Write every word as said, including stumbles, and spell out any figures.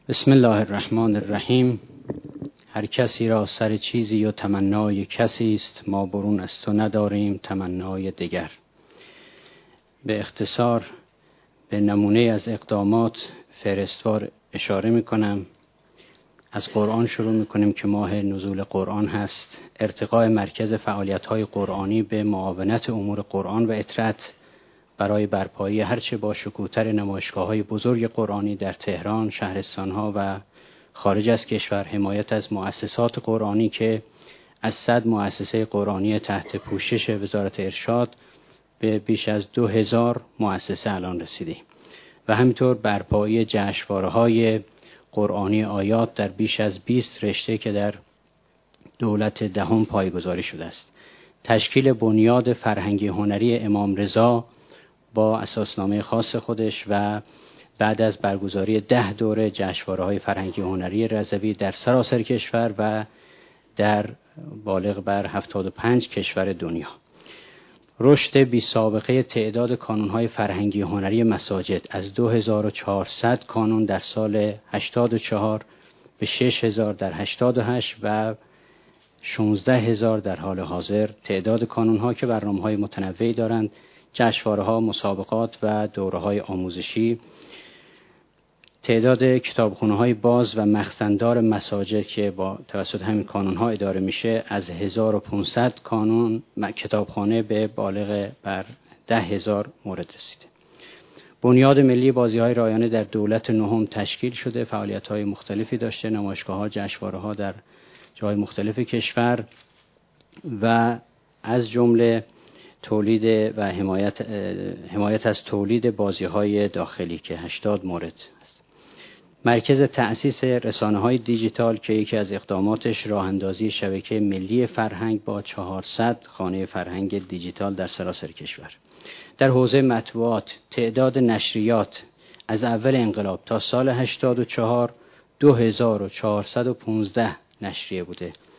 بسم الله الرحمن الرحیم. هر کسی را سر چیزی و تمنای کسی است، ما برون از تو نداریم تمنای دگر. به اختصار به نمونه از اقدامات فهرستوار اشاره میکنم. از قرآن شروع میکنیم که ماه نزول قرآن هست. ارتقاء مرکز فعالیت‌های قرآنی به معاونت امور قرآن و اطرت برای برپایی هرچه با شکوه‌تر نمایشگاه‌های بزرگ قرآنی در تهران، شهرستان‌ها و خارج از کشور، حمایت از مؤسسات قرآنی که از صد مؤسسه قرآنی تحت پوشش وزارت ارشاد به بیش از دو هزار مؤسسه الان رسیدیم و همینطور برپایی جشنواره‌های قرآنی آیات در بیش از بیست رشته که در دولت دهم پایه‌گذاری شده است. تشکیل بنیاد فرهنگی هنری امام رضا با اساسنامه خاص خودش و بعد از برگزاری ده دوره جشنواره‌های فرهنگی هنری رضوی در سراسر کشور و در بالغ بر هفتاد و پنج کشور دنیا. رشد بی سابقه تعداد کانون‌های فرهنگی هنری مساجد از دو هزار و چهارصد کانون در سال هشتاد و چهار به شش هزار در هشتاد و هشت و شانزده هزار در حال حاضر. تعداد کانون‌ها که برنامه‌های متنوعی دارند، جشنواره‌ها، مسابقات و دوره‌های آموزشی. تعداد کتابخانه‌های باز و مخزندار مساجد که با توسط همین کانون‌ها اداره میشه از هزار و پانصد کانون کتابخانه به بالغ بر ده هزار مورد رسیده. بنیاد ملی بازی‌های رایانه در دولت نهم تشکیل شده، فعالیت‌های مختلفی داشته، نمایشگاه‌ها، جشنواره‌ها در جای مختلف کشور و از جمله تولید و حمایت حمایت از تولید بازی‌های داخلی که هشتاد مورد است. مرکز تأسیس رسانه‌های دیجیتال که یکی از اقداماتش راه اندازی شبکه ملی فرهنگ با چهارصد خانه فرهنگ دیجیتال در سراسر کشور. در حوزه مطبوعات تعداد نشریات از اول انقلاب تا سال هشتاد و چهار دو هزار و چهارصد و پانزده نشریه بوده